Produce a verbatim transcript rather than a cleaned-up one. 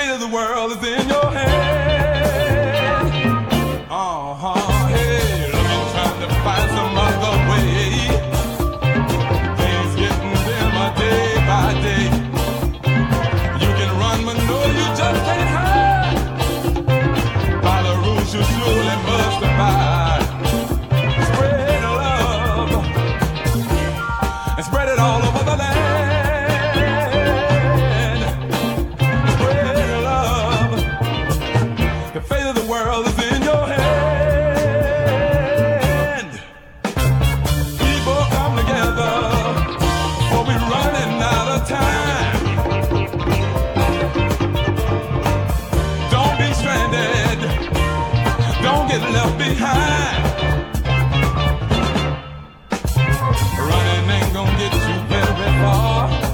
fate of the world is in your hand. Uh-huh, hey, I'm trying to find some other way. Things getting dimmer day by day. You can run, but no, you just can't hide. By the rules you surely must abide. Spread love and spread it all over the land. The fate of the world is in your hand. People come together, or we're running out of time. Don't be stranded, don't get left behind. Running ain't gonna get you very far.